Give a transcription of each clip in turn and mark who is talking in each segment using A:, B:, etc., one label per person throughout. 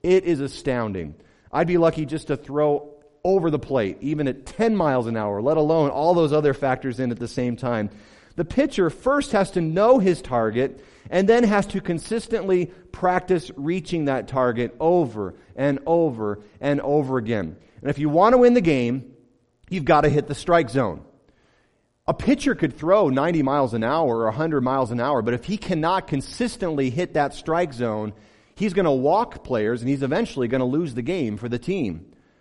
A: It is astounding. I'd be lucky just to throw over the plate, even at 10 miles an hour, let alone all those other factors in at the same time. The pitcher first has to know his target and then has to consistently practice reaching that target over and over and over again. And if you want to win the game, you've got to hit the strike zone. A pitcher could throw 90 miles an hour or 100 miles an hour, but if he cannot consistently hit that strike zone, he's going to walk players and he's eventually going to lose the game for the team.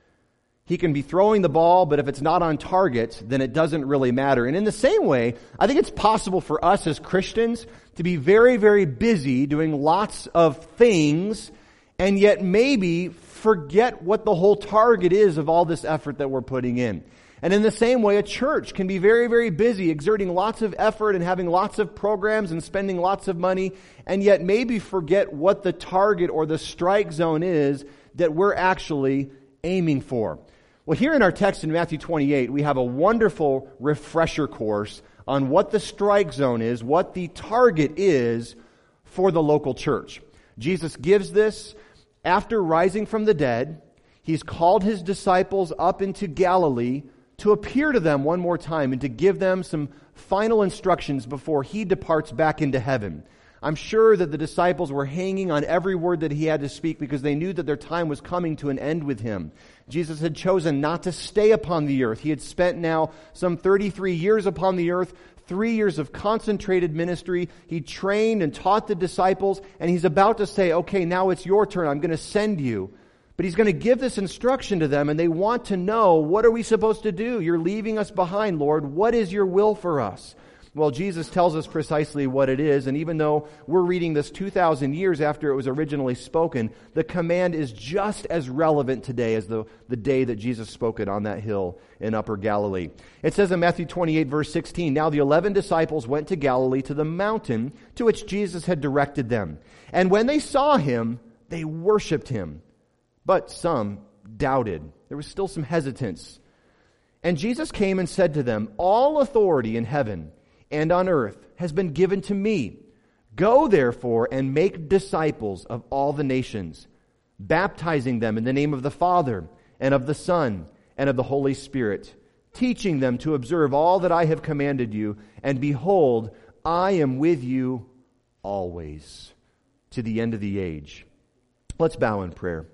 A: He can be throwing the ball, but if it's not on target, then it doesn't really matter. And in the same way, I think it's possible for us as Christians to be very, very busy doing lots of things and yet maybe forget what the whole target is of all this effort that we're putting in. And in the same way, a church can be very, very busy, exerting lots of effort and having lots of programs and spending lots of money, and yet maybe forget what the target or the strike zone is that we're actually aiming for. Well, here in our text in Matthew 28, we have a wonderful refresher course on what the strike zone is, what the target is for the local church. Jesus gives this after rising from the dead. He's called his disciples up into Galilee to appear to them one more time and to give them some final instructions before he departs back into heaven. I'm sure that the disciples were hanging on every word that he had to speak because they knew that their time was coming to an end with him. Jesus had chosen not to stay upon the earth. He had spent now some 33 years upon the earth, 3 years of concentrated ministry. He trained and taught the disciples, and he's about to say, okay, now it's your turn. I'm going to send you. But he's going to give this instruction to them, and they want to know, what are we supposed to do? You're leaving us behind, Lord. What is your will for us? Well, Jesus tells us precisely what it is, and even though we're reading this 2,000 years after it was originally spoken, the command is just as relevant today as the day that Jesus spoke it on that hill in Upper Galilee. It says in Matthew 28, verse 16, "Now the 11 disciples went to Galilee to the mountain to which Jesus had directed them. And when they saw him, they worshipped him. But some doubted." There was still some hesitance. "And Jesus came and said to them, 'All authority in heaven and on earth has been given to me. Go therefore and make disciples of all the nations, baptizing them in the name of the Father and of the Son and of the Holy Spirit, teaching them to observe all that I have commanded you. And behold, I am with you always, to the end of the age.'" Let's bow in prayer.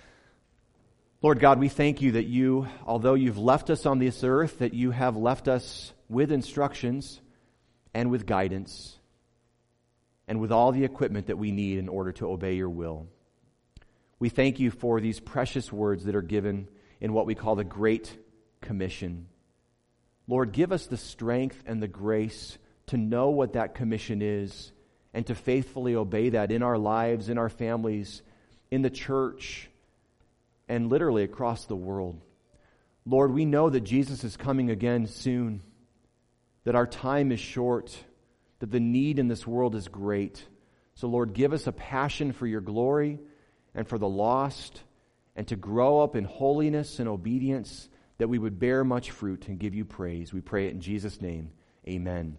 A: Lord God, we thank you that you, although you've left us on this earth, that you have left us with instructions and with guidance and with all the equipment that we need in order to obey your will. We thank you for these precious words that are given in what we call the Great Commission. Lord, give us the strength and the grace to know what that commission is and to faithfully obey that in our lives, in our families, in the church, and literally across the world. Lord, we know that Jesus is coming again soon, that our time is short, that the need in this world is great. So Lord, give us a passion for your glory and for the lost, and to grow up in holiness and obedience, that we would bear much fruit and give you praise. We pray it in Jesus' name. Amen.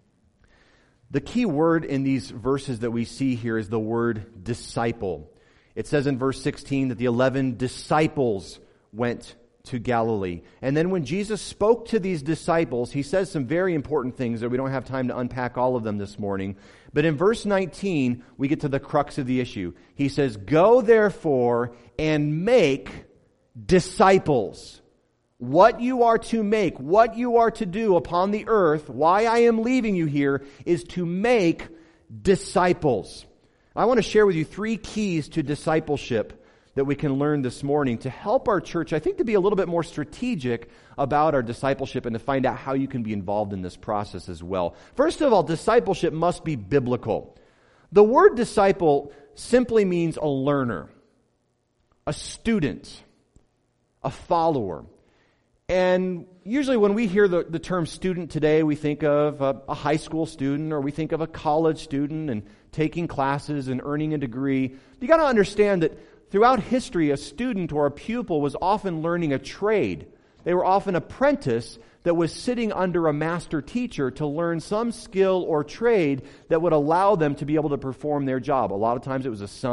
A: The key word in these verses that we see here is the word disciple. It says in verse 16 that the 11 disciples went to Galilee. And then when Jesus spoke to these disciples, he says some very important things that we don't have time to unpack all of them this morning. But in verse 19, we get to the crux of the issue. He says, "Go therefore and make disciples." What you are to make, what you are to do upon the earth, why I am leaving you here, is to make disciples. I want to share with you 3 keys to discipleship that we can learn this morning to help our church, I think, to be a little bit more strategic about our discipleship and to find out how you can be involved in this process as well. First of all, discipleship must be biblical. The word disciple simply means a learner, a student, a follower. And usually when we hear the term student today, we think of a high school student, or we think of a college student and taking classes and earning a degree. You got to understand that throughout history, a student or a pupil was often learning a trade. They were often an apprentice that was sitting under a master teacher to learn some skill or trade that would allow them to be able to perform their job. A lot of times it was a son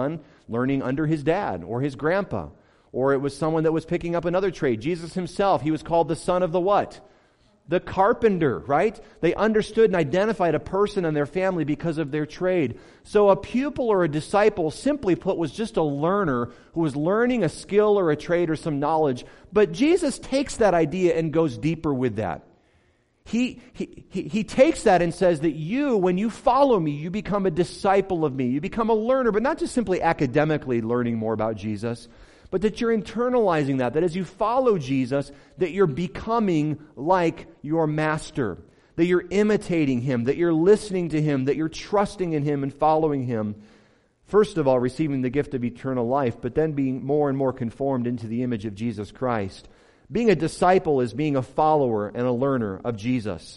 A: learning under his dad or his grandpa, or it was someone that was picking up another trade. Jesus himself, he was called the son of the what? The carpenter, right? They understood and identified a person and their family because of their trade. So a pupil or a disciple, simply put, was just a learner who was learning a skill or a trade or some knowledge. But Jesus takes that idea and goes deeper with that. He takes that and says that you, when you follow me, you become a disciple of me. You become a learner, but not just simply academically learning more about Jesus, but that you're internalizing that as you follow Jesus, that you're becoming like your master, that you're imitating him, that you're listening to him, that you're trusting in him and following him. First of all, receiving the gift of eternal life, but then being more and more conformed into the image of Jesus Christ. Being a disciple is being a follower and a learner of Jesus.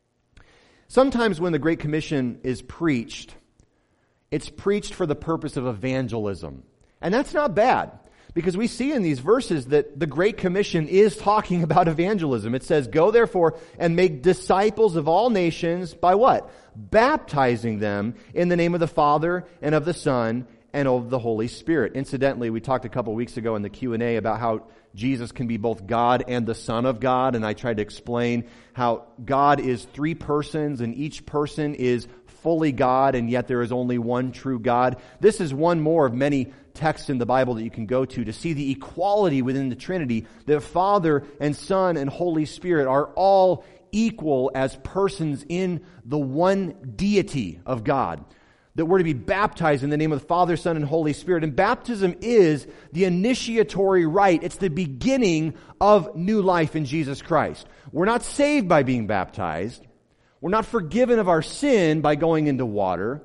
A: Sometimes when the Great Commission is preached, it's preached for the purpose of evangelism. And that's not bad. Because we see in these verses that the Great Commission is talking about evangelism. It says, go therefore and make disciples of all nations by what? Baptizing them in the name of the Father and of the Son and of the Holy Spirit. Incidentally, we talked a couple weeks ago in the Q&A about how Jesus can be both God and the Son of God, and I tried to explain how God is three persons and each person is fully God, and yet there is only one true God. This is one more of many texts in the Bible that you can go to see the equality within the Trinity, that Father and Son and Holy Spirit are all equal as persons in the one deity of God. That we're to be baptized in the name of the Father, Son, and Holy Spirit. And baptism is the initiatory rite. It's the beginning of new life in Jesus Christ. We're not saved by being baptized. We're not forgiven of our sin by going into water.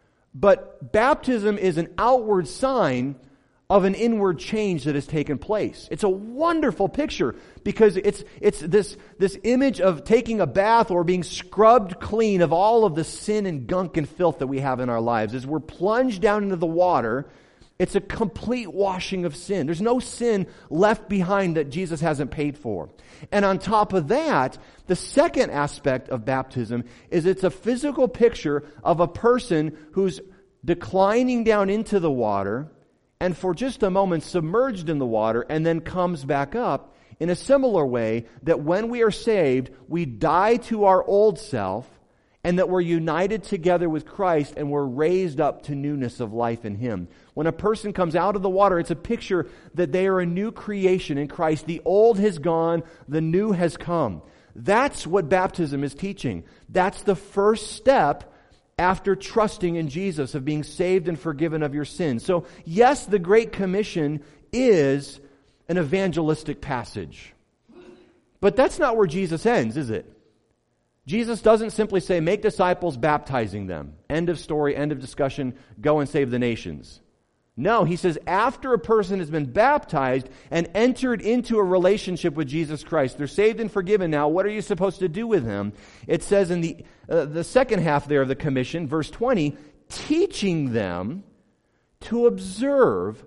A: But baptism is an outward sign of an inward change that has taken place. It's a wonderful picture because it's this image of taking a bath or being scrubbed clean of all of the sin and gunk and filth that we have in our lives. As we're plunged down into the water, it's a complete washing of sin. There's no sin left behind that Jesus hasn't paid for. And on top of that, the second aspect of baptism is it's a physical picture of a person who's declining down into the water and for just a moment submerged in the water and then comes back up in a similar way that when we are saved, we die to our old self and that we're united together with Christ and we're raised up to newness of life in Him. When a person comes out of the water, it's a picture that they are a new creation in Christ. The old has gone, the new has come. That's what baptism is teaching. That's the first step after trusting in Jesus, of being saved and forgiven of your sins. So, yes, the Great Commission is an evangelistic passage. But that's not where Jesus ends, is it? Jesus doesn't simply say, make disciples, baptizing them. End of story, end of discussion, go and save the nations. No, he says after a person has been baptized and entered into a relationship with Jesus Christ, they're saved and forgiven now, what are you supposed to do with them? It says in the second half there of the commission, verse 20, teaching them to observe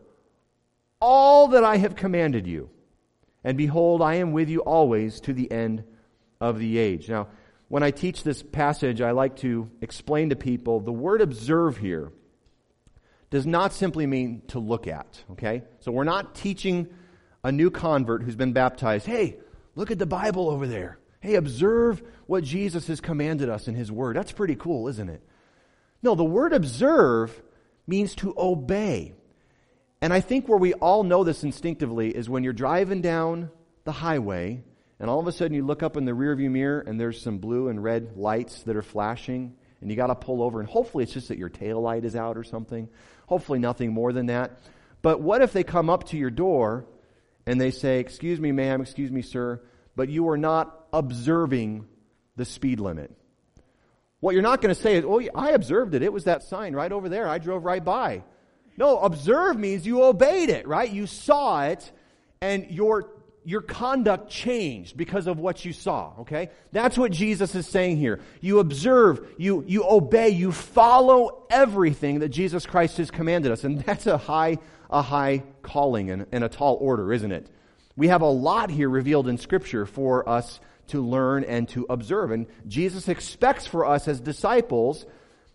A: all that I have commanded you. And behold, I am with you always to the end of the age. Now, when I teach this passage, I like to explain to people the word observe here does not simply mean to look at, okay? So we're not teaching a new convert who's been baptized, hey, look at the Bible over there. Hey, observe what Jesus has commanded us in His Word. That's pretty cool, isn't it? No, the word observe means to obey. And I think where we all know this instinctively is when you're driving down the highway and all of a sudden you look up in the rearview mirror and there's some blue and red lights that are flashing and you got to pull over, and hopefully it's just that your tail light is out or something. Hopefully nothing more than that. But what if they come up to your door and they say, excuse me, ma'am, excuse me, sir, but you are not observing the speed limit? What you're not going to say is, oh, I observed it. It was that sign right over there. I drove right by. No, observe means you obeyed it, right? You saw it, and your conduct changed because of what you saw, okay? That's what Jesus is saying here. You observe, you obey, you follow everything that Jesus Christ has commanded us. And that's a high calling and a tall order, isn't it? We have a lot here revealed in Scripture for us to learn and to observe. And Jesus expects for us as disciples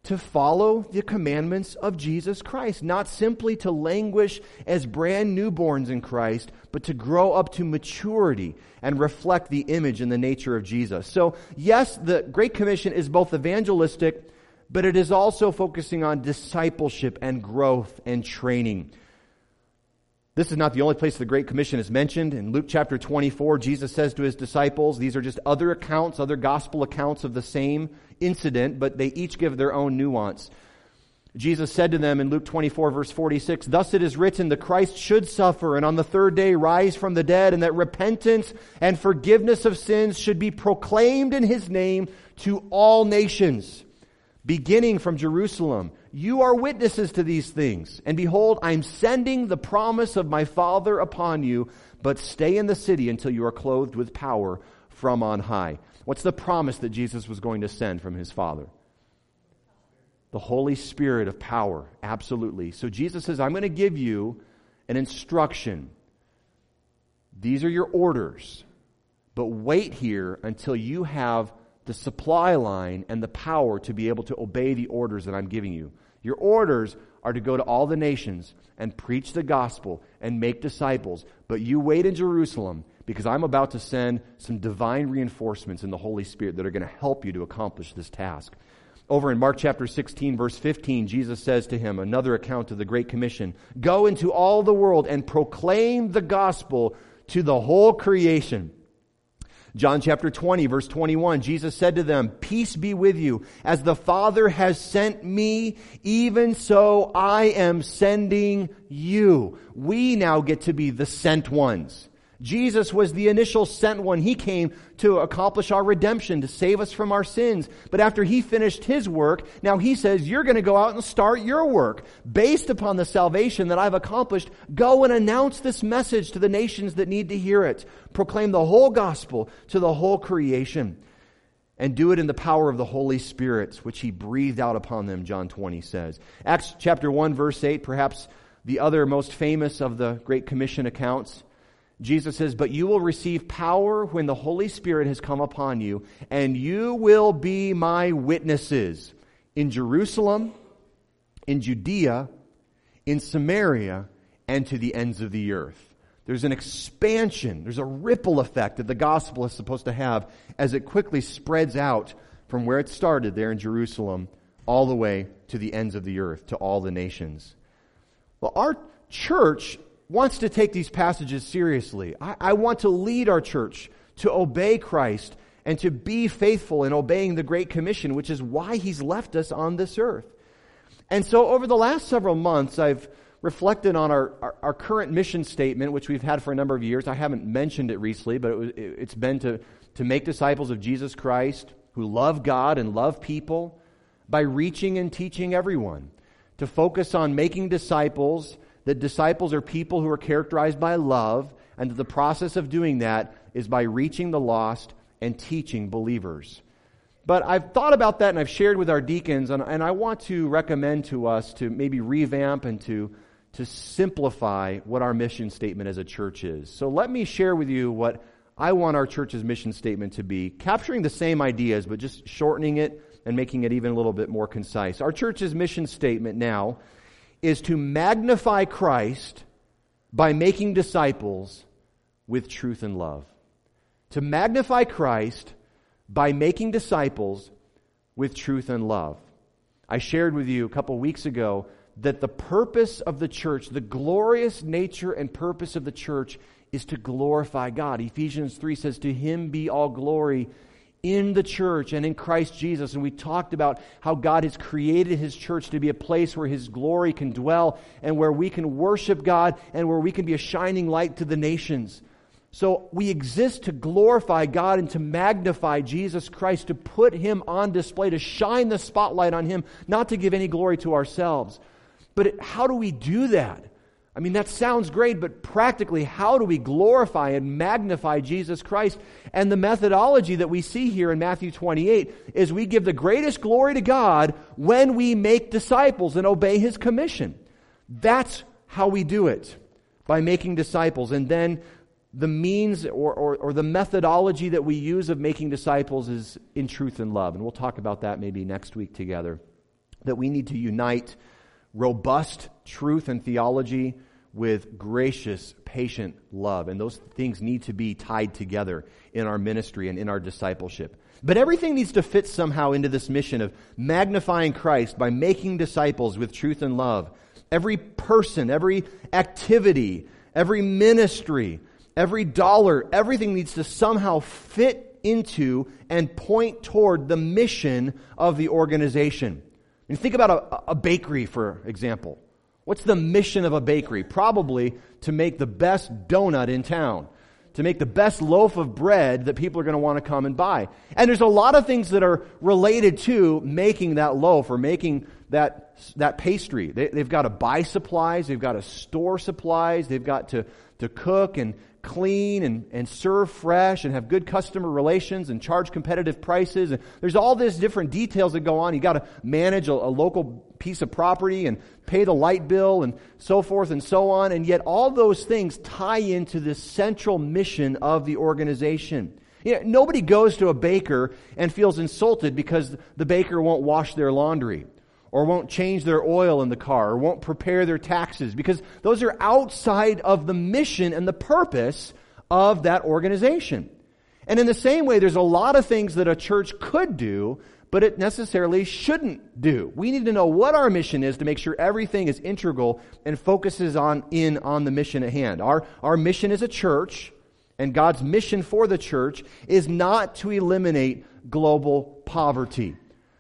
A: to follow the commandments of Jesus Christ, not simply to languish as brand newborns in Christ, but to grow up to maturity and reflect the image and the nature of Jesus. So, yes, the Great Commission is both evangelistic, but it is also focusing on discipleship and growth and training. This is not the only place the Great Commission is mentioned. In Luke chapter 24, Jesus says to his disciples, these are just other accounts, other gospel accounts of the same incident, but they each give their own nuance. Jesus said to them in Luke 24, verse 46, "Thus it is written, the Christ should suffer and on the third day rise from the dead, and that repentance and forgiveness of sins should be proclaimed in his name to all nations, beginning from Jerusalem. You are witnesses to these things. And behold, I am sending the promise of my Father upon you, but stay in the city until you are clothed with power from on high." What's the promise that Jesus was going to send from his Father? The Holy Spirit of power. Absolutely. So Jesus says, I'm going to give you an instruction. These are your orders. But wait here until you have the supply line and the power to be able to obey the orders that I'm giving you. Your orders are to go to all the nations and preach the gospel and make disciples. But you wait in Jerusalem because I'm about to send some divine reinforcements in the Holy Spirit that are going to help you to accomplish this task. Over in Mark chapter 16, verse 15, Jesus says to him, another account of the Great Commission, "Go into all the world and proclaim the gospel to the whole creation." John chapter 20, verse 21, Jesus said to them, "Peace be with you. As the Father has sent me, even so I am sending you." We now get to be the sent ones. Jesus was the initial sent one. He came to accomplish our redemption, to save us from our sins. But after he finished his work, now he says, you're going to go out and start your work. Based upon the salvation that I've accomplished, go and announce this message to the nations that need to hear it. Proclaim the whole gospel to the whole creation. And do it in the power of the Holy Spirit, which he breathed out upon them, John 20 says. Acts chapter 1, verse 8, perhaps the other most famous of the Great Commission accounts. Jesus says, "But you will receive power when the Holy Spirit has come upon you, and you will be my witnesses in Jerusalem, in Judea, in Samaria, and to the ends of the earth." There's an expansion, there's a ripple effect that the gospel is supposed to have as it quickly spreads out from where it started there in Jerusalem all the way to the ends of the earth, to all the nations. Well, our church wants to take these passages seriously. I want to lead our church to obey Christ and to be faithful in obeying the Great Commission, which is why he's left us on this earth. And so over the last several months, I've reflected on our current mission statement, which we've had for a number of years. I haven't mentioned it recently, but it's been to make disciples of Jesus Christ who love God and love people by reaching and teaching everyone. To focus on making disciples, that disciples are people who are characterized by love, and that the process of doing that is by reaching the lost and teaching believers. But I've thought about that and I've shared with our deacons, and I want to recommend to us to maybe revamp and to simplify what our mission statement as a church is. So let me share with you what I want our church's mission statement to be, capturing the same ideas but just shortening it and making it even a little bit more concise. Our church's mission statement now is to magnify Christ by making disciples with truth and love. To magnify Christ by making disciples with truth and love. I shared with you a couple weeks ago that the purpose of the church, the glorious nature and purpose of the church, is to glorify God. Ephesians 3 says, "To him be all glory in the church and in Christ Jesus." And we talked about how God has created his church to be a place where his glory can dwell and where we can worship God and where we can be a shining light to the nations. So we exist to glorify God and to magnify Jesus Christ, to put him on display, to shine the spotlight on him, not to give any glory to ourselves. But how do we do that? I mean, that sounds great, but practically, how do we glorify and magnify Jesus Christ? And the methodology that we see here in Matthew 28 is we give the greatest glory to God when we make disciples and obey his commission. That's how we do it, by making disciples. And then the means or the methodology that we use of making disciples is in truth and love. And we'll talk about that maybe next week together. that we need to unite robust truth and theology with gracious, patient love. And those things need to be tied together in our ministry and in our discipleship. But everything needs to fit somehow into this mission of magnifying Christ by making disciples with truth and love. Every person, every activity, every ministry, every dollar, everything needs to somehow fit into and point toward the mission of the organization. And think about a bakery, for example. What's the mission of a bakery? Probably to make the best donut in town, to make the best loaf of bread that people are going to want to come and buy. And there's a lot of things that are related to making that loaf or making that pastry. They've got to buy supplies, they've got to store supplies, they've got to cook and clean and serve fresh and have good customer relations and charge competitive prices. And there's all these different details that go on. You got to manage a local piece of property and pay the light bill and so forth and so on. And yet all those things tie into this central mission of the organization. You know, nobody goes to a baker and feels insulted because the baker won't wash their laundry, or won't change their oil in the car, or won't prepare their taxes, because those are outside of the mission and the purpose of that organization. And in the same way, there's a lot of things that a church could do, but it necessarily shouldn't do. We need to know what our mission is to make sure everything is integral and focuses on the mission at hand. Our mission as a church, and God's mission for the church, is not to eliminate global poverty.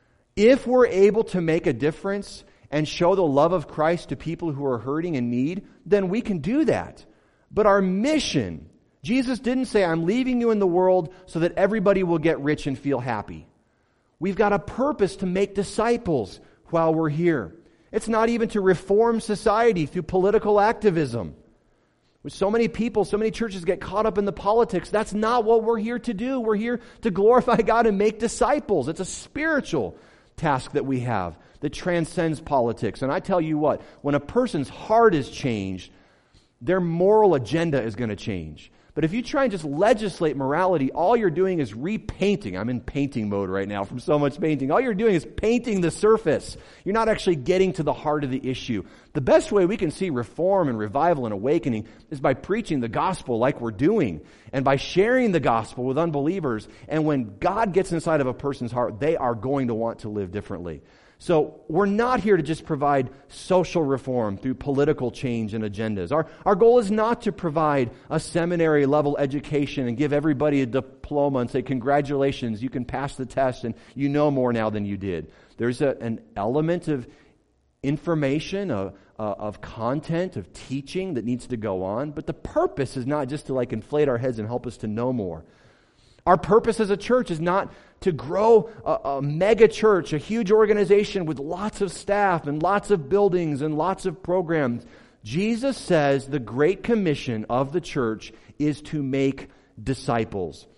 A: If we're able to make a difference and show the love of Christ to people who are hurting and need, then we can do that. But our mission, Jesus didn't say, I'm leaving you in the world so that everybody will get rich and feel happy. We've got a purpose to make disciples while we're here. It's not even to reform society through political activism. With so many people, so many churches get caught up in the politics. That's not what we're here to do. We're here to glorify God and make disciples. It's a spiritual task that we have that transcends politics. And I tell you what, when a person's heart is changed, their moral agenda is going to change. But if you try and just legislate morality, all you're doing is repainting. I'm in painting mode right now from so much painting. All you're doing is painting the surface. You're not actually getting to the heart of the issue. The best way we can see reform and revival and awakening is by preaching the gospel like we're doing, and by sharing the gospel with unbelievers. And when God gets inside of a person's heart, they are going to want to live differently. So we're not here to just provide social reform through political change and agendas. Our goal is not to provide a seminary level education and give everybody a diploma and say, congratulations, you can pass the test and you know more now than you did. There's an element of information, of content, of teaching that needs to go on. But the purpose is not just to inflate our heads and help us to know more. Our purpose as a church is not to grow a mega church, a huge organization with lots of staff and lots of buildings and lots of programs. Jesus says the Great Commission of the church is to make disciples.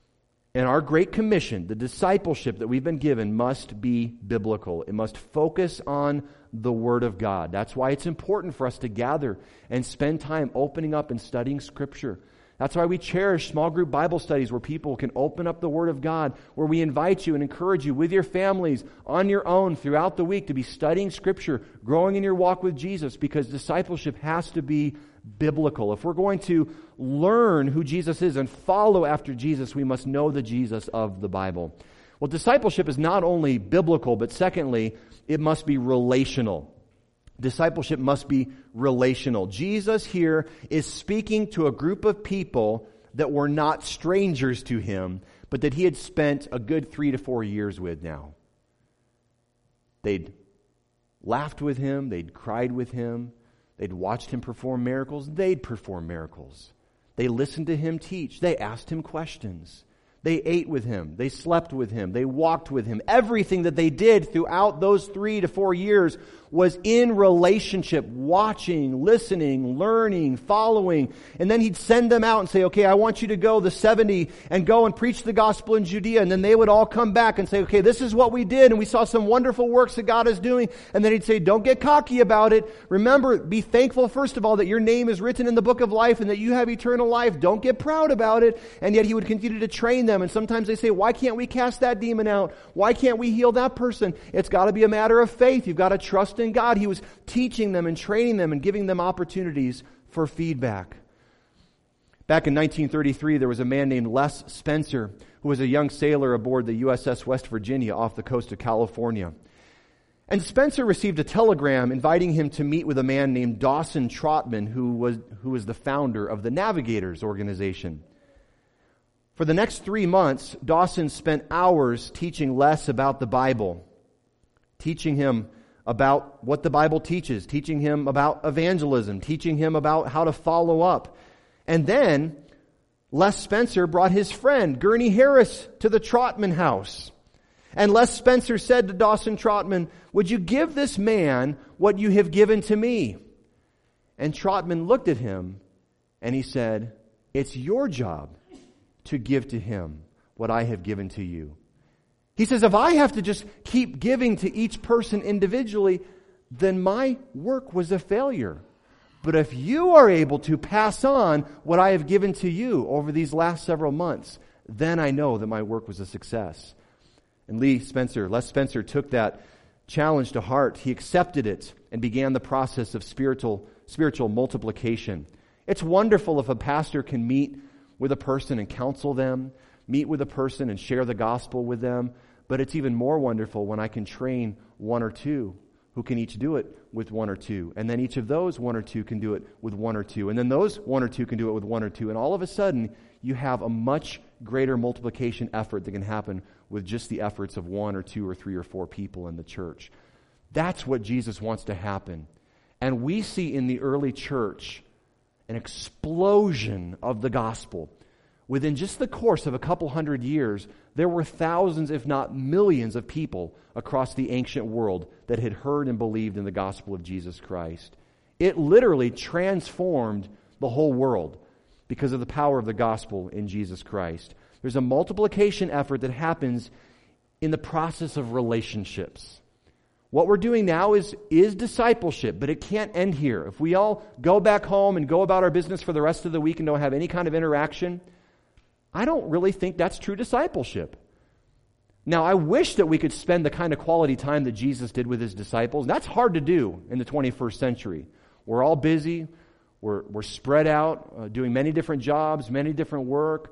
A: And our Great Commission, the discipleship that we've been given, must be biblical. It must focus on the Word of God. That's why it's important for us to gather and spend time opening up and studying Scripture. That's why we cherish small group Bible studies where people can open up the Word of God, where we invite you and encourage you with your families on your own throughout the week to be studying Scripture, growing in your walk with Jesus, because discipleship has to be biblical. If we're going to learn who Jesus is and follow after Jesus, we must know the Jesus of the Bible. Well, discipleship is not only biblical, but secondly, it must be relational. Discipleship must be relational. Jesus here is speaking to a group of people that were not strangers to him, but that he had spent a good 3 to 4 years with now. They'd laughed with him, they'd cried with him, they'd watched him perform miracles, they'd perform miracles. They listened to him teach, they asked him questions. They ate with him. They slept with him. They walked with him. Everything that they did throughout those 3 to 4 years was in relationship, watching, listening, learning, following. And then he'd send them out and say, okay, I want you to go, the 70, and go and preach the gospel in Judea. And then they would all come back and say, okay, this is what we did, and we saw some wonderful works that God is doing. And then he'd say, don't get cocky about it. Remember, be thankful, first of all, that your name is written in the book of life and that you have eternal life. Don't get proud about it. And yet he would continue to train them them. And sometimes they say, why can't we cast that demon out? Why can't we heal that person? It's got to be a matter of faith. You've got to trust in God. He was teaching them and training them and giving them opportunities for feedback. Back in 1933, there was a man named Les Spencer, who was a young sailor aboard the USS West Virginia off the coast of California. And Spencer received a telegram inviting him to meet with a man named Dawson Trotman, who was the founder of the Navigators organization. For the next 3 months, Dawson spent hours teaching Les about the Bible, teaching him about what the Bible teaches, teaching him about evangelism, teaching him about how to follow up. And then Les Spencer brought his friend, Gurney Harris, to the Trotman house. And Les Spencer said to Dawson Trotman, would you give this man what you have given to me? And Trotman looked at him and he said, it's your job to give to him what I have given to you. He says, if I have to just keep giving to each person individually, then my work was a failure. But if you are able to pass on what I have given to you over these last several months, then I know that my work was a success. And Les Spencer took that challenge to heart. He accepted it and began the process of spiritual multiplication. It's wonderful if a pastor can meet with a person and counsel them, meet with a person and share the gospel with them, but it's even more wonderful when I can train one or two who can each do it with one or two. And then each of those one or two can do it with one or two. And then those one or two can do it with one or two. And all of a sudden, you have a much greater multiplication effort that can happen with just the efforts of one or two or three or four people in the church. That's what Jesus wants to happen. And we see in the early church an explosion of the gospel. Within just the course of a couple hundred years, there were thousands, if not millions, of people across the ancient world that had heard and believed in the gospel of Jesus Christ. It literally transformed the whole world because of the power of the gospel in Jesus Christ. There's a multiplication effort that happens in the process of relationships. What we're doing now is discipleship, but it can't end here. If we all go back home and go about our business for the rest of the week and don't have any kind of interaction, I don't really think that's true discipleship. Now, I wish that we could spend the kind of quality time that Jesus did with his disciples. That's hard to do in the 21st century. We're all busy. We're spread out, doing many different jobs, many different work.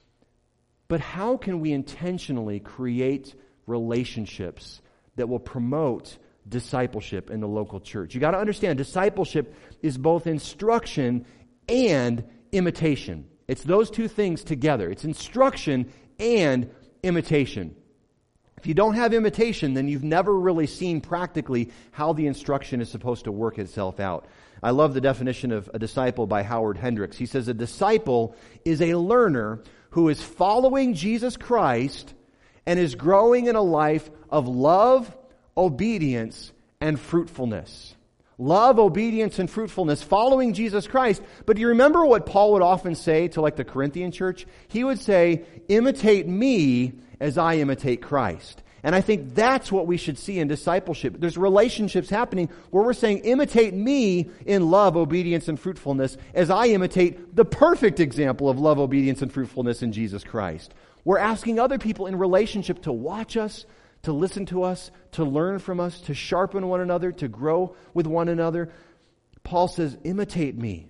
A: But how can we intentionally create relationships that will promote discipleship in the local church? You got to understand, discipleship is both instruction and imitation. It's those two things together. It's instruction and imitation. If you don't have imitation, then you've never really seen practically how the instruction is supposed to work itself out. I love the definition of a disciple by Howard Hendricks. He says a disciple is a learner who is following Jesus Christ and is growing in a life of love, obedience, and fruitfulness. Love, obedience, and fruitfulness, following Jesus Christ. But do you remember what Paul would often say to the Corinthian church? He would say, imitate me as I imitate Christ. And I think that's what we should see in discipleship. There's relationships happening where we're saying, imitate me in love, obedience, and fruitfulness as I imitate the perfect example of love, obedience, and fruitfulness in Jesus Christ. We're asking other people in relationship to watch us, to listen to us, to learn from us, to sharpen one another, to grow with one another. Paul says, imitate me,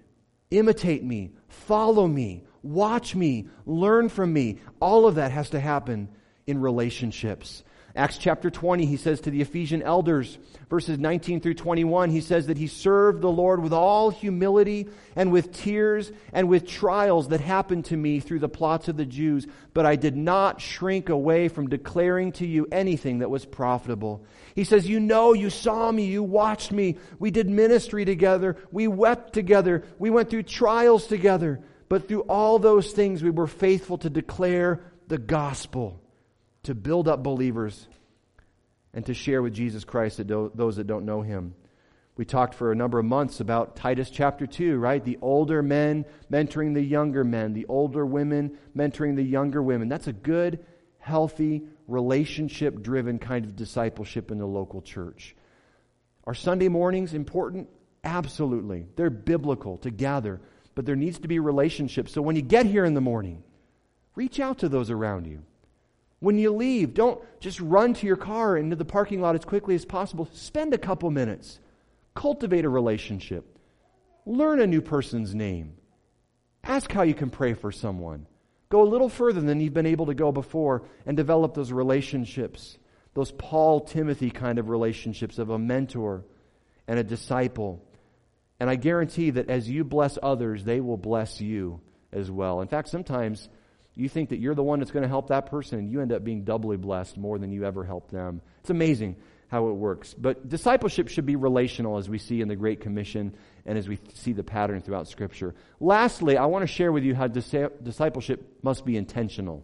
A: follow me, watch me, learn from me. All of that has to happen in relationships. Acts chapter 20, he says to the Ephesian elders, verses 19 through 21, he says that he served the Lord with all humility and with tears and with trials that happened to me through the plots of the Jews, but I did not shrink away from declaring to you anything that was profitable. He says, you saw me, you watched me, we did ministry together, we wept together, we went through trials together, but through all those things we were faithful to declare the gospel, to build up believers, and to share with Jesus Christ those that don't know Him. We talked for a number of months about Titus chapter 2, right? The older men mentoring the younger men, the older women mentoring the younger women. That's a good, healthy, relationship-driven kind of discipleship in the local church. Are Sunday mornings important? Absolutely. They're biblical to gather, but there needs to be relationships. So when you get here in the morning, Reach out to those around you. When you leave, don't just run to your car into the parking lot as quickly as possible. Spend a couple minutes. Cultivate a relationship. Learn a new person's name. Ask how you can pray for someone. Go a little further than you've been able to go before and develop those relationships, those Paul-Timothy kind of relationships of a mentor and a disciple. And I guarantee that as you bless others, they will bless you as well. In fact, sometimes you think that you're the one that's going to help that person, and you end up being doubly blessed more than you ever helped them. It's amazing how it works. But discipleship should be relational, as we see in the Great Commission and as we see the pattern throughout Scripture. Lastly, I want to share with you how discipleship must be intentional.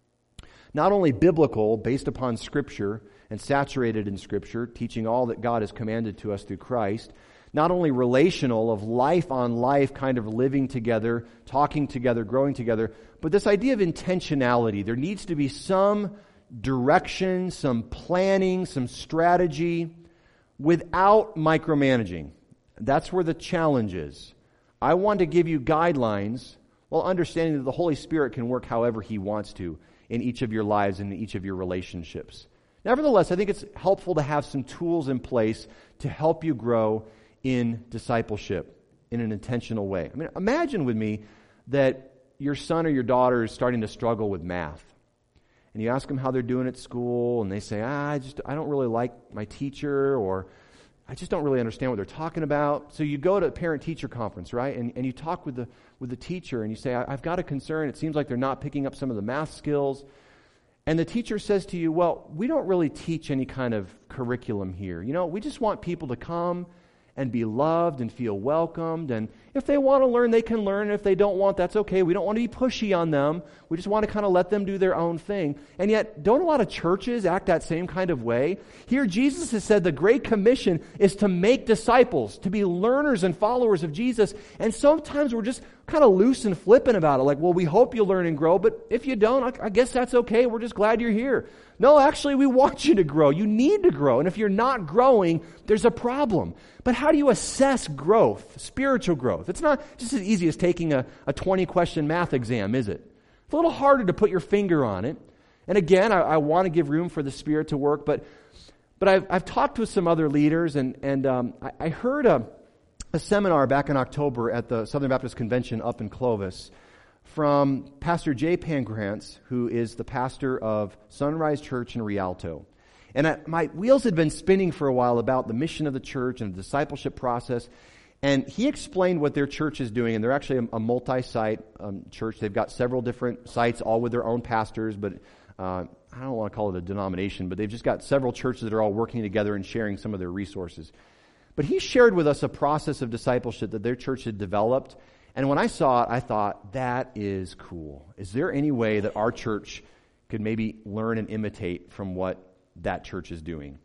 A: Not only biblical, based upon Scripture and saturated in Scripture, teaching all that God has commanded to us through Christ, not only relational, of life on life, kind of living together, talking together, growing together, but this idea of intentionality. There needs to be some direction, some planning, some strategy without micromanaging. That's where the challenge is. I want to give you guidelines while understanding that the Holy Spirit can work however He wants to in each of your lives and in each of your relationships. Nevertheless, I think it's helpful to have some tools in place to help you grow in discipleship in an intentional way. I mean, imagine with me that your son or your daughter is starting to struggle with math. And you ask them how they're doing at school, and they say, I don't really like my teacher, or I just don't really understand what they're talking about. So you go to a parent-teacher conference, right? And you talk with the teacher, and you say, I've got a concern. It seems like they're not picking up some of the math skills. And the teacher says to you, well, we don't really teach any kind of curriculum here. We just want people to come and be loved and feel welcomed. And if they want to learn, they can learn. And if they don't want, that's okay. We don't want to be pushy on them. We just want to kind of let them do their own thing. And yet, don't a lot of churches act that same kind of way? Here, Jesus has said the Great Commission is to make disciples, to be learners and followers of Jesus. And sometimes we're just kind of loose and flippant about it. Like, well, we hope you learn and grow, but if you don't, I guess that's okay. We're just glad you're here. No, actually, we want you to grow. You need to grow. And if you're not growing, there's a problem. But how do you assess growth, spiritual growth? It's not just as easy as taking a 20-question math exam, is it? It's a little harder to put your finger on it. And again, I want to give room for the Spirit to work, but I've talked with some other leaders, and I heard a seminar back in October at the Southern Baptist Convention up in Clovis from Pastor Jay Pangrantz, who is the pastor of Sunrise Church in Rialto. And my wheels had been spinning for a while about the mission of the church and the discipleship process. And he explained what their church is doing. And they're actually a multi-site church. They've got several different sites, all with their own pastors. But I don't want to call it a denomination, but they've just got several churches that are all working together and sharing some of their resources. But he shared with us a process of discipleship that their church had developed. And when I saw it, I thought, that is cool. Is there any way that our church could maybe learn and imitate from what that church is doing?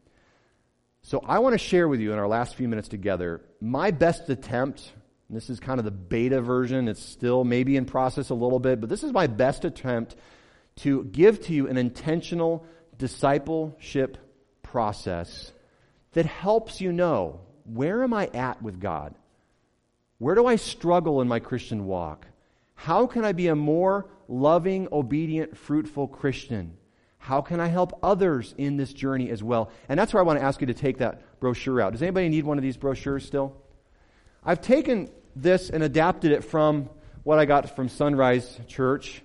A: So I want to share with you in our last few minutes together my best attempt. And this is kind of the beta version. It's still maybe in process a little bit, but this is my best attempt to give to you an intentional discipleship process that helps you know, where am I at with God? Where do I struggle in my Christian walk? How can I be a more loving, obedient, fruitful Christian? How can I help others in this journey as well? And that's where I want to ask you to take that brochure out. Does anybody need one of these brochures still? I've taken this and adapted it from what I got from Sunrise Church.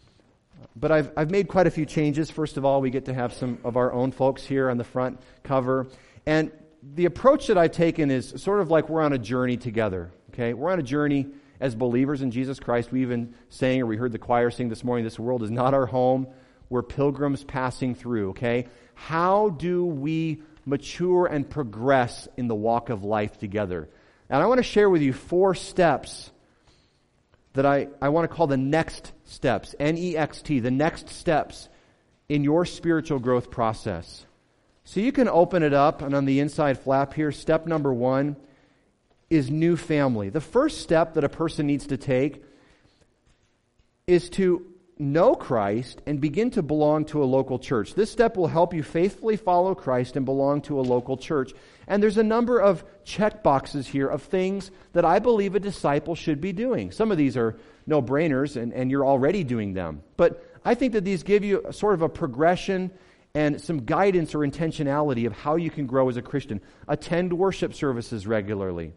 A: But I've made quite a few changes. First of all, we get to have some of our own folks here on the front cover. And the approach that I've taken is sort of like we're on a journey together. Okay, we're on a journey as believers in Jesus Christ. We even sang, or we heard the choir sing this morning, this world is not our home. We're pilgrims passing through, okay? How do we mature and progress in the walk of life together? And I want to share with you 4 steps that I want to call the next steps, N-E-X-T, the next steps in your spiritual growth process. So you can open it up, and on the inside flap here, step number 1 is new family. The first step that a person needs to take is to know Christ and begin to belong to a local church. This step will help you faithfully follow Christ and belong to a local church. And there's a number of check boxes here of things that I believe a disciple should be doing. Some of these are no-brainers, and you're already doing them. But I think that these give you sort of a progression and some guidance or intentionality of how you can grow as a Christian. Attend worship services regularly.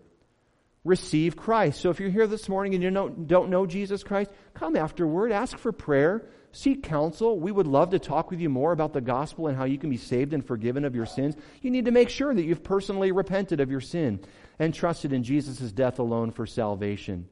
A: Receive Christ. So if you're here this morning and you don't know Jesus Christ, come afterward, ask for prayer, seek counsel. We would love to talk with you more about the gospel and how you can be saved and forgiven of your sins. You need to make sure that you've personally repented of your sin and trusted in Jesus' death alone for salvation.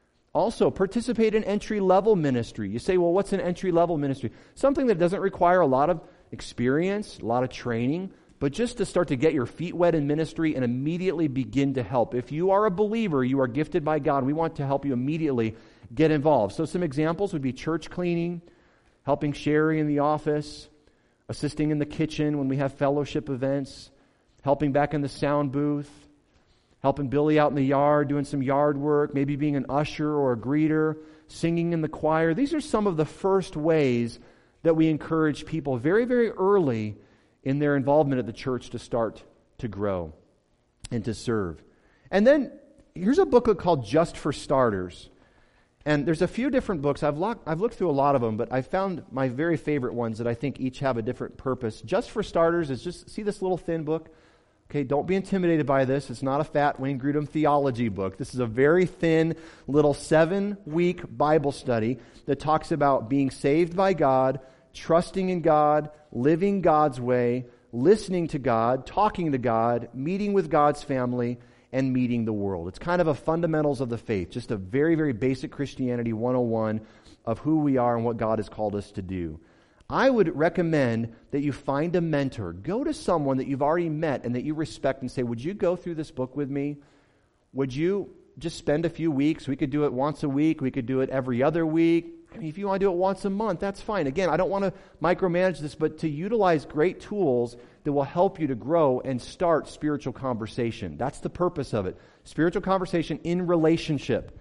A: Also, participate in entry-level ministry. You say, well, what's an entry-level ministry? Something that doesn't require a lot of experience, a lot of training, but just to start to get your feet wet in ministry and immediately begin to help. If you are a believer, you are gifted by God, we want to help you immediately get involved. So some examples would be church cleaning, helping Sherry in the office, assisting in the kitchen when we have fellowship events, helping back in the sound booth, helping Billy out in the yard, doing some yard work, maybe being an usher or a greeter, singing in the choir. These are some of the first ways that we encourage people very, very early in their involvement at the church to start to grow and to serve. And then here's a booklet called Just for Starters. And there's a few different books. I've looked through a lot of them, but I found my very favorite ones that I think each have a different purpose. Just for Starters is just, see this little thin book? Okay, don't be intimidated by this. It's not a fat Wayne Grudem theology book. This is a very thin little 7-week Bible study that talks about being saved by God, trusting in God, living God's way, listening to God, talking to God, meeting with God's family, and meeting the world. It's kind of a fundamentals of the faith, just a very, very basic Christianity 101 of who we are and what God has called us to do. I would recommend that you find a mentor. Go to someone that you've already met and that you respect and say, would you go through this book with me? Would you just spend a few weeks? We could do it once a week. We could do it every other week. I mean, if you want to do it once a month, that's fine. Again, I don't want to micromanage this, but to utilize great tools that will help you to grow and start spiritual conversation. That's the purpose of it. Spiritual conversation in relationship.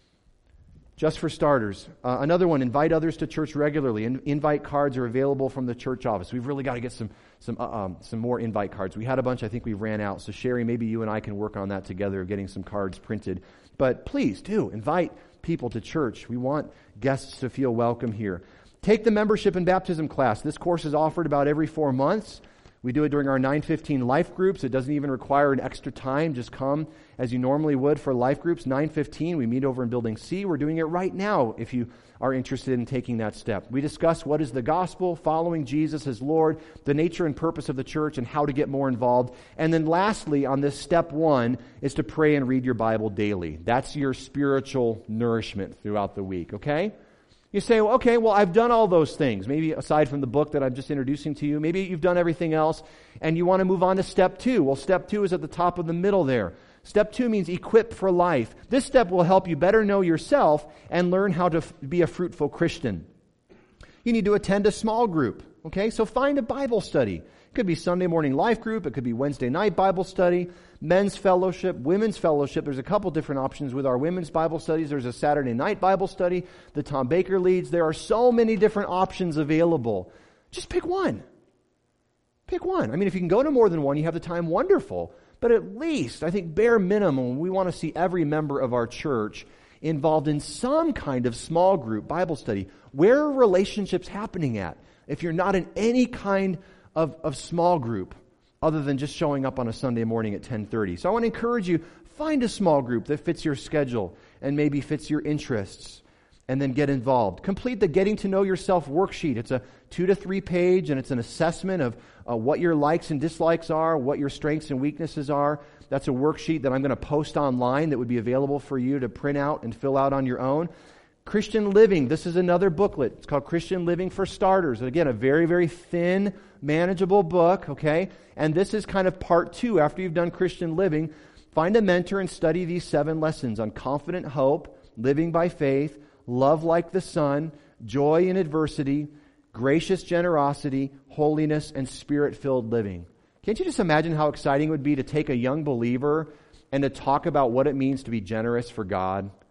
A: Just for Starters. Another one, invite others to church regularly. Invite cards are available from the church office. We've really got to get some more invite cards. We had a bunch, I think we ran out. So Sherry, maybe you and I can work on that together, getting some cards printed. But please do invite people to church. We want guests to feel welcome here. Take the membership and baptism class. This course is offered about every 4 months. We do it during our 9:15 life groups. It doesn't even require an extra time. Just come as you normally would for life groups. 9:15, we meet over in Building C. We're doing it right now if you are interested in taking that step. We discuss what is the gospel, following Jesus as Lord, the nature and purpose of the church, and how to get more involved. And then lastly, on this step 1, is to pray and read your Bible daily. That's your spiritual nourishment throughout the week, okay? You say, well, okay, well, I've done all those things. Maybe aside from the book that I'm just introducing to you, maybe you've done everything else, and you want to move on to step 2. Well, step 2 is at the top of the middle there. Step 2 means equip for life. This step will help you better know yourself and learn how to be a fruitful Christian. You need to attend a small group, okay? So find a Bible study. It could be Sunday morning life group. It could be Wednesday night Bible study, men's fellowship, women's fellowship. There's a couple different options with our women's Bible studies. There's a Saturday night Bible study that Tom Baker leads. There are so many different options available. Just pick one. Pick one. I mean, if you can go to more than one, you have the time, wonderful. But at least, I think bare minimum, we want to see every member of our church involved in some kind of small group Bible study. Where are relationships happening at? If you're not in any kind of small group, other than just showing up on a Sunday morning at 10:30. So I want to encourage you, find a small group that fits your schedule and maybe fits your interests, and then get involved. Complete the Getting to Know Yourself worksheet. It's a 2 to 3 page, and it's an assessment of what your likes and dislikes are, what your strengths and weaknesses are. That's a worksheet that I'm going to post online that would be available for you to print out and fill out on your own. Christian Living. This is another booklet. It's called Christian Living for Starters. And again, a very, very thin, manageable book, okay? And this is kind of part 2. After you've done Christian Living, find a mentor and study these 7 lessons on confident hope, living by faith, love like the Son, joy in adversity, gracious generosity, holiness, and spirit-filled living. Can't you just imagine how exciting it would be to take a young believer and to talk about what it means to be generous for God?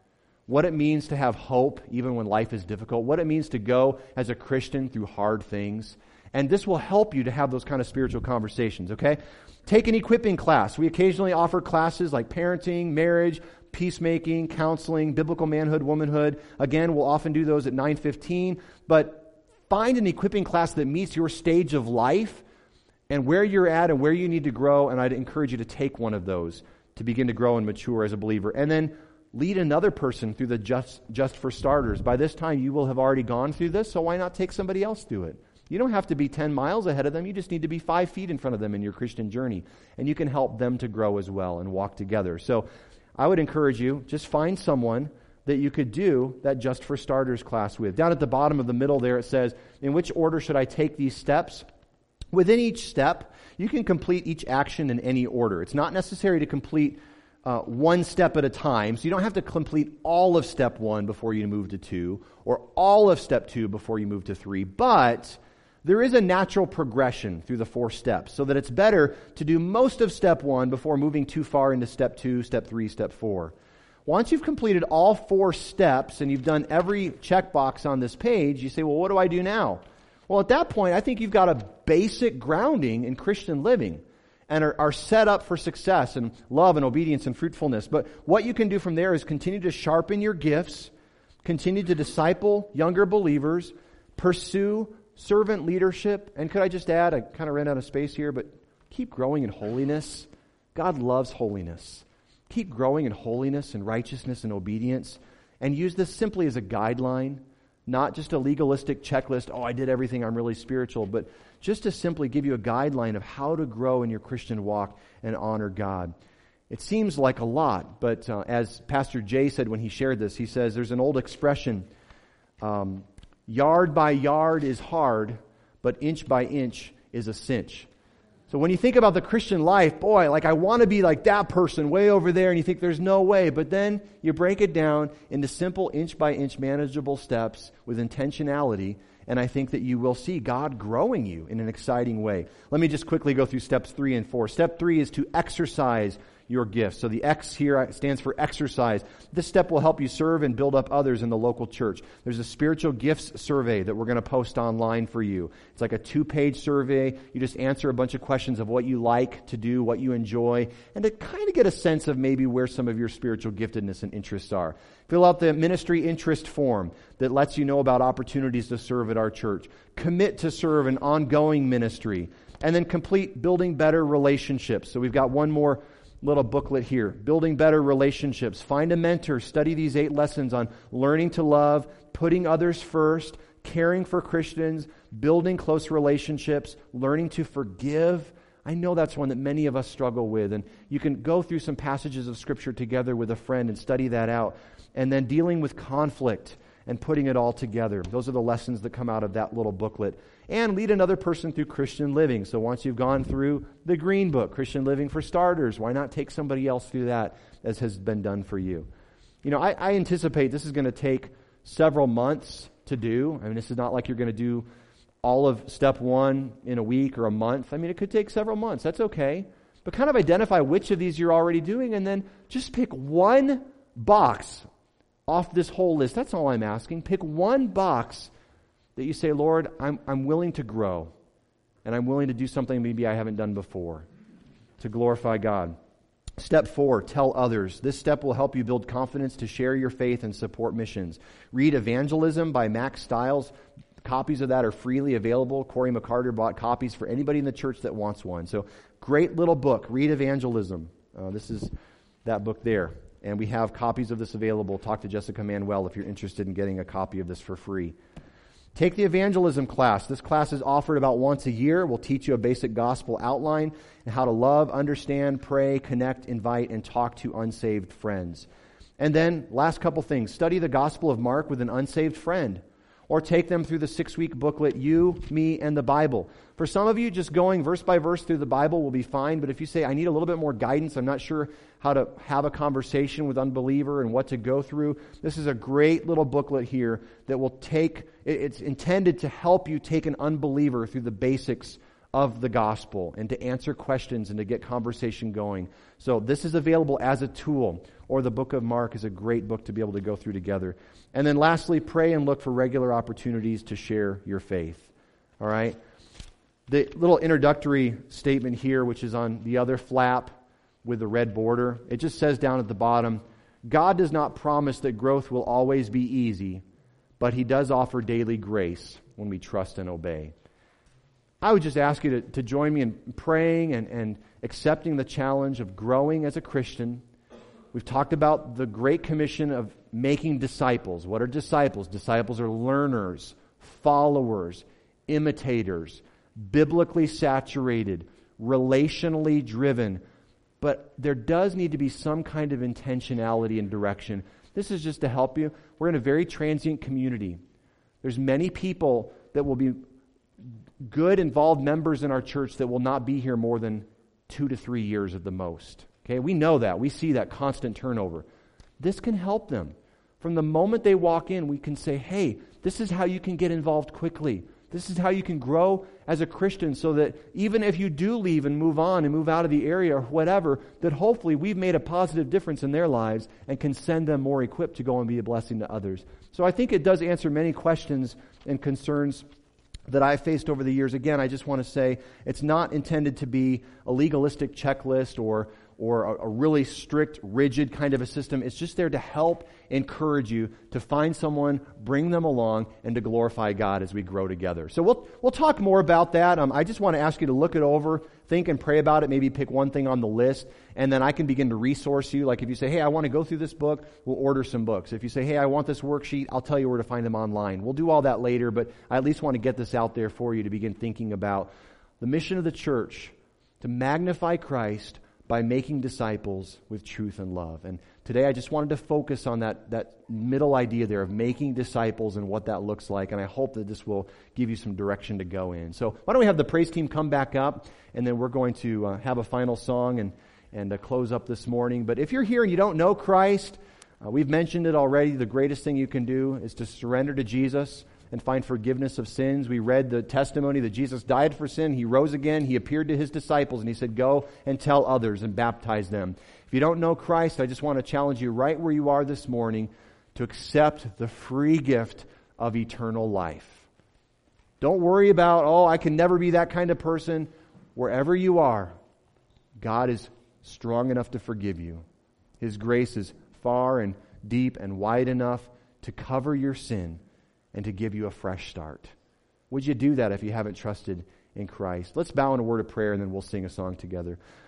A: what it means to have hope even when life is difficult, what it means to go as a Christian through hard things. And this will help you to have those kind of spiritual conversations, okay? Take an equipping class. We occasionally offer classes like parenting, marriage, peacemaking, counseling, biblical manhood, womanhood. Again, we'll often do those at 9:15. But find an equipping class that meets your stage of life and where you're at and where you need to grow. And I'd encourage you to take one of those to begin to grow and mature as a believer. And then lead another person through the Just for Starters. By this time, you will have already gone through this, so why not take somebody else through it? You don't have to be 10 miles ahead of them. You just need to be 5 feet in front of them in your Christian journey. And you can help them to grow as well and walk together. So I would encourage you, just find someone that you could do that Just for Starters class with. Down at the bottom of the middle there, it says, in which order should I take these steps? Within each step, you can complete each action in any order. It's not necessary to complete one step at a time. So you don't have to complete all of step 1 before you move to 2, or all of step 2 before you move to 3. But there is a natural progression through the 4 steps, so that it's better to do most of step 1 before moving too far into step 2, step 3, step 4. Once you've completed all 4 steps and you've done every checkbox on this page, you say, well, what do I do now? Well, at that point, I think you've got a basic grounding in Christian living and are set up for success and love and obedience and fruitfulness. But what you can do from there is continue to sharpen your gifts, continue to disciple younger believers, pursue servant leadership, and could I just add, I kind of ran out of space here, but keep growing in holiness. God loves holiness. Keep growing in holiness and righteousness and obedience, and use this simply as a guideline, not just a legalistic checklist, oh, I did everything, I'm really spiritual, but just to simply give you a guideline of how to grow in your Christian walk and honor God. It seems like a lot, but as Pastor Jay said when he shared this, he says there's an old expression, yard by yard is hard, but inch by inch is a cinch. So when you think about the Christian life, boy, like I want to be like that person way over there, and you think there's no way, but then you break it down into simple inch by inch manageable steps with intentionality, and I think that you will see God growing you in an exciting way. Let me just quickly go through steps 3 and 4. Step 3 is to exercise your gifts. So the X here stands for exercise. This step will help you serve and build up others in the local church. There's a spiritual gifts survey that we're going to post online for you. It's like a 2-page survey. You just answer a bunch of questions of what you like to do, what you enjoy, and to kind of get a sense of maybe where some of your spiritual giftedness and interests are. Fill out the ministry interest form that lets you know about opportunities to serve at our church. Commit to serve an ongoing ministry. And then complete building better relationships. So we've got one more little booklet here. Building better relationships. Find a mentor. Study these 8 lessons on learning to love, putting others first, caring for Christians, building close relationships, learning to forgive. I know that's one that many of us struggle with, and you can go through some passages of Scripture together with a friend and study that out. And then dealing with conflict and putting it all together. Those are the lessons that come out of that little booklet. And lead another person through Christian living. So once you've gone through the Green Book, Christian Living for Starters, why not take somebody else through that as has been done for you? You know, I anticipate this is going to take several months to do. I mean, this is not like you're going to do all of step 1 in a week or a month. I mean, it could take several months. That's okay. But kind of identify which of these you're already doing and then just pick one box off this whole list. That's all I'm asking. Pick one box that you say, Lord, I'm willing to grow, and I'm willing to do something maybe I haven't done before to glorify God. Step 4, tell others. This step will help you build confidence to share your faith and support missions. Read Evangelism by Max Stiles. Copies of that are freely available. Corey McCarter bought copies for anybody in the church that wants one. So great little book. Read Evangelism. This is that book there. And we have copies of this available. Talk to Jessica Manuel if you're interested in getting a copy of this for free. Take the evangelism class. This class is offered about once a year. We'll teach you a basic gospel outline and how to love, understand, pray, connect, invite, and talk to unsaved friends. And then, last couple things. Study the Gospel of Mark with an unsaved friend. Or take them through the 6-week booklet, You, Me, and the Bible. For some of you, just going verse by verse through the Bible will be fine. But if you say, I need a little bit more guidance, I'm not sure how to have a conversation with unbeliever and what to go through, this is a great little booklet here that will it's intended to help you take an unbeliever through the basics of the gospel and to answer questions and to get conversation going. So this is available as a tool, or the book of Mark is a great book to be able to go through together. And then lastly, pray and look for regular opportunities to share your faith. All right? The little introductory statement here, which is on the other flap with the red border, it just says down at the bottom, God does not promise that growth will always be easy, but He does offer daily grace when we trust and obey. I would just ask you to join me in praying and accepting the challenge of growing as a Christian. We've talked about the Great Commission of making disciples. What are disciples? Disciples are learners, followers, imitators, biblically saturated, relationally driven. But there does need to be some kind of intentionality and direction. This is just to help you. We're in a very transient community. There's many people that will be good, involved members in our church that will not be here more than 2 to 3 years at the most. Okay, we know that. We see that constant turnover. This can help them. From the moment they walk in, we can say, hey, this is how you can get involved quickly. This is how you can grow as a Christian, so that even if you do leave and move on and move out of the area or whatever, that hopefully we've made a positive difference in their lives and can send them more equipped to go and be a blessing to others. So I think it does answer many questions and concerns that I've faced over the years. Again, I just want to say it's not intended to be a legalistic checklist or a really strict, rigid kind of a system. It's just there to help encourage you to find someone, bring them along, and to glorify God as we grow together. So we'll talk more about that. I just want to ask you to look it over, think and pray about it, maybe pick one thing on the list, and then I can begin to resource you. Like if you say, hey, I want to go through this book, we'll order some books. If you say, hey, I want this worksheet, I'll tell you where to find them online. We'll do all that later, but I at least want to get this out there for you to begin thinking about the mission of the church, to magnify Christ by making disciples with truth and love. And today I just wanted to focus on that middle idea there of making disciples and what that looks like. And I hope that this will give you some direction to go in. So why don't we have the praise team come back up, and then we're going to have a final song and close up this morning. But if you're here and you don't know Christ, we've mentioned it already. The greatest thing you can do is to surrender to Jesus and find forgiveness of sins. We read the testimony that Jesus died for sin. He rose again. He appeared to His disciples, and He said, go and tell others and baptize them. If you don't know Christ, I just want to challenge you right where you are this morning to accept the free gift of eternal life. Don't worry about, I can never be that kind of person. Wherever you are, God is strong enough to forgive you. His grace is far and deep and wide enough to cover your sin and to give you a fresh start. Would you do that if you haven't trusted in Christ? Let's bow in a word of prayer, and then we'll sing a song together.